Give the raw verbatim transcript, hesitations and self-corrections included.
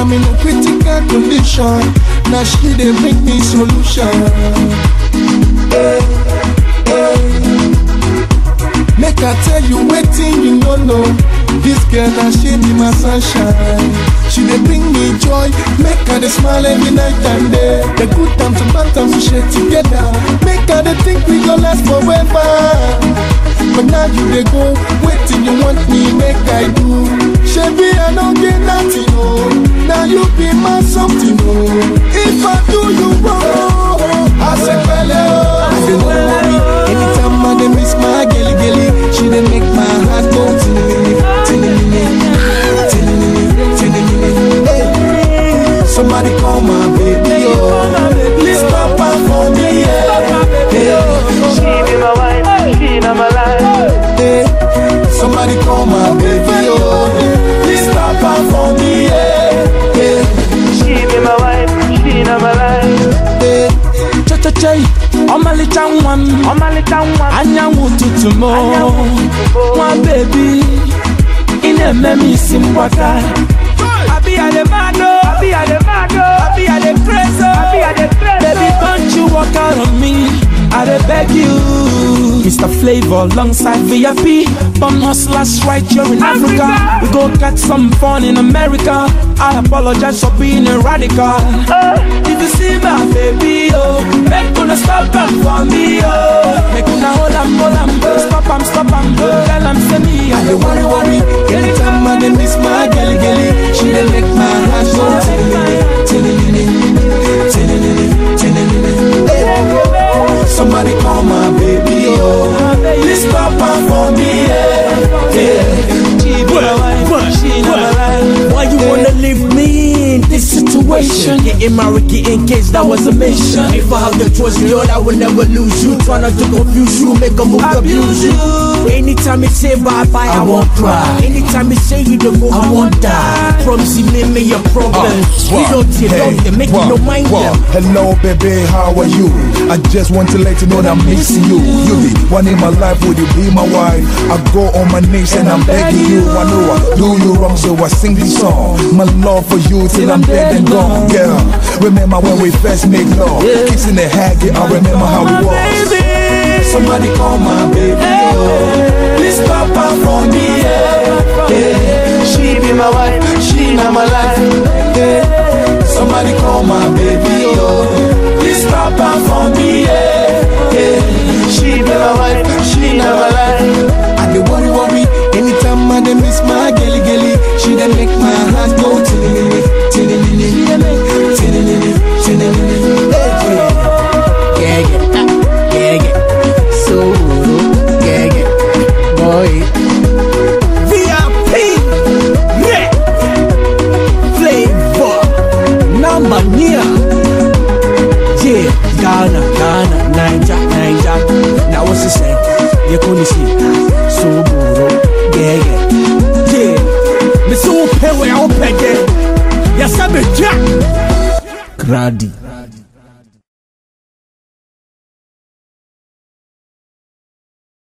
I'm in a critical condition. Now she dey bring me solution. Hey, hey. Make I tell you waiting you don't know. This girl now she be my sunshine. She dey bring me joy, make her dey smile every night and day. The good times and bad times we share together. Make her dey think we gon' last forever. But now you dey go, waiting you want me make I do. Shebi I don't get nothing, oh. Now you be my something, oh. If I do you wrong, I say pele, oh. I say no worry. Anytime I dey miss my gelly gelly, she dey make my heart go tinny tinny tinny tinny. Hey, somebody call my baby, oh. Please stop her for me, yeah. Hey, she be my wife, she not my life. Hey, somebody call my baby, oh. Please stop her for me, yeah. Hey, she be my wife, she not my life. Hey, cha cha cha, oh my little one, oh my little one. Anya want to tomorrow, my baby. In a memi simwaka. I be a the mado, I be a the mado, I be a the crazy, I be a the crazy. Baby, don't you walk out on me, I dey beg you. Mister Flavor alongside V I P, Bum hustlers right here in Africa. Africa. We go catch some fun in America. I apologize for being a radical. uh. If you see my baby, oh, make una stop am for me, oh. Make una hold am, hold am, stop am, stop am, tell am say me I dey worry worry. Anytime I dey miss my gelly gelly, she dey make my heart go tinny tinny tinny tinny. Hey, somebody call my baby, oh. Please stop her for me, yeah. Yeah. She be my wife, she not my life. Why you wanna leave me in this situation? Getting married, getting kids, that was a mission. If I have the choice, girl, I will never lose you. Try not to confuse you, make a move, abuse you. Anytime you say bye-bye, I, I won't cry. Anytime you say you don't go, I won't die. Promise you made me your problem. Uh, We don't you hey, don't, they make you no mind wow. them. Hello baby, how are you? I just want to let you know that I'm missing you. You be one in my life, would you be my wife? I go on my knees and I'm begging you. I know I do you wrong, so I sing this song. My love for you till I'm dead and gone. Girl, remember when we first made love? Kissing the head, yeah, I remember how it was. Somebody call my baby, oh. Please stop her for me, yeah. Yeah. She be my wife, she not my life. Yeah. Somebody call my baby, oh. Please stop her for me, yeah. Yeah. She be my wife, she not my life. I dey worry worry. Anytime I dey miss my gelly gelly, she dey make my heart go tinny tinny tinny tinny tinny. Yeah, yeah, yeah, yeah. So, yeah, yeah, boy. V I P, yeah. Flavor, number near. Yeah, Ghana, Ghana, Niger, Niger. Now what's he say? You couldn't see. So, yeah, yeah, yeah. Me so pay where I open again. Yes, I'm a jack. Grady.